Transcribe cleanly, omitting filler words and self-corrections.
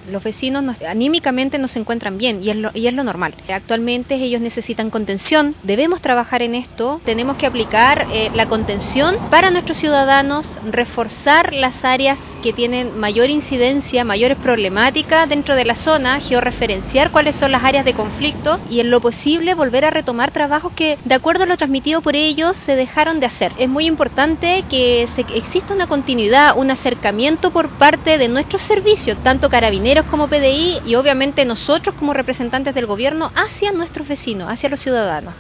Los vecinos anímicamente no se encuentran bien y es lo normal. Actualmente ellos necesitan contención, debemos trabajar en esto, tenemos que aplicar la contención para nuestros ciudadanos, reforzar las áreas que tienen mayor incidencia, mayores problemáticas dentro de la zona, georreferenciar cuáles son las áreas de conflicto y en lo posible volver a retomar trabajos que, de acuerdo a lo transmitido por ellos, se dejaron de hacer. Es muy importante que exista una continuidad, un acercamiento por parte de nuestros servicios, tanto Carabineros como PDI y obviamente nosotros como representantes del gobierno hacia nuestros vecinos, hacia los ciudadanos.